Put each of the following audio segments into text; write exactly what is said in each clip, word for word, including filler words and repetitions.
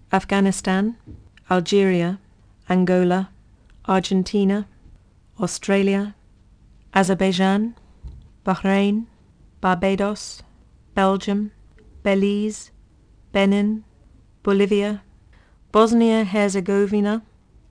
Afghanistan, Algeria, Angola, Argentina, Australia, Azerbaijan, Bahrain, Barbados, Belgium, Belize, Benin, Bolivia, Bosnia-Herzegovina,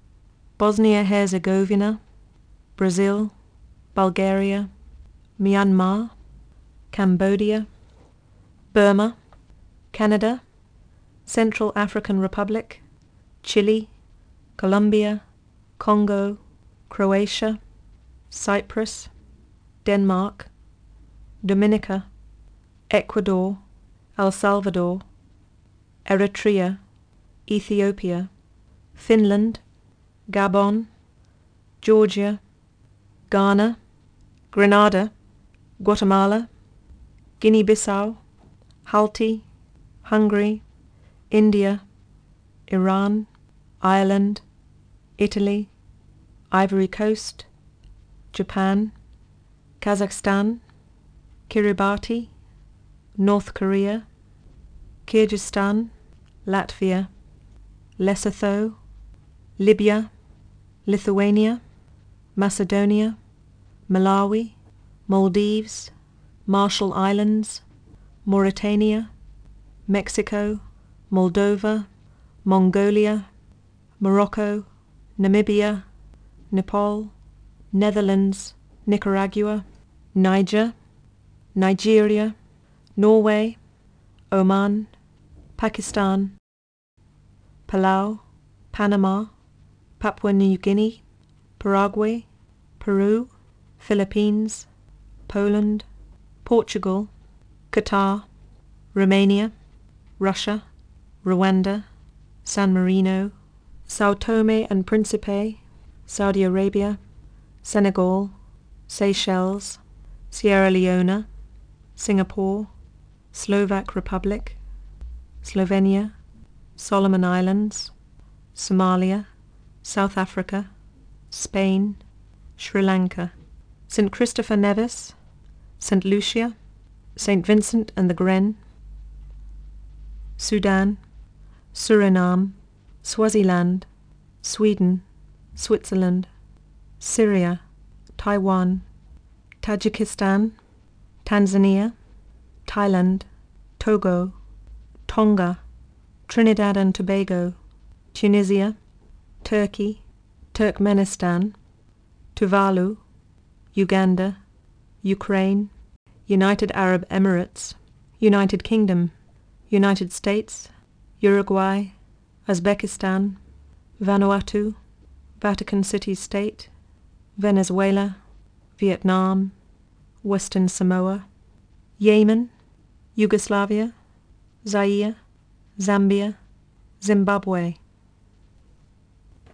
Bosnia-Herzegovina, Brazil, Bulgaria, Myanmar, Cambodia, Burma, Canada, Central African Republic, Chile, Colombia, Congo, Croatia, Cyprus, Denmark, Dominica, Ecuador, El Salvador, Eritrea, Ethiopia, Finland, Gabon, Georgia, Ghana, Grenada, Guatemala, Guinea-Bissau, Haiti, Hungary, India, Iran, Ireland, Italy, Ivory Coast, Japan, Kazakhstan, Kiribati, North Korea, Kyrgyzstan, Latvia, Lesotho, Libya, Lithuania, Macedonia, Malawi, Maldives, Marshall Islands, Mauritania, Mexico, Moldova, Mongolia, Morocco, Namibia, Nepal, Netherlands, Nicaragua, Niger, Nigeria, Norway, Oman, Pakistan, Palau, Panama, Papua New Guinea, Paraguay, Peru, Philippines, Poland, Portugal, Qatar, Romania, Russia, Rwanda, San Marino, Sao Tome and Principe, Saudi Arabia, Senegal, Seychelles, Sierra Leone, Singapore, Slovak Republic, Slovenia, Solomon Islands, Somalia, South Africa, Spain, Sri Lanka, Saint Christopher Nevis, Saint Lucia, Saint Vincent and the Gren, Sudan, Suriname, Swaziland, Sweden, Switzerland, Syria, Taiwan, Tajikistan, Tanzania, Thailand, Togo, Tonga, Trinidad and Tobago, Tunisia, Turkey, Turkmenistan, Tuvalu, Uganda, Ukraine, United Arab Emirates, United Kingdom, United States, Uruguay, Uzbekistan, Vanuatu, Vatican City State, Venezuela, Vietnam, Western Samoa, Yemen, Yugoslavia, Zaire, Zambia, Zimbabwe.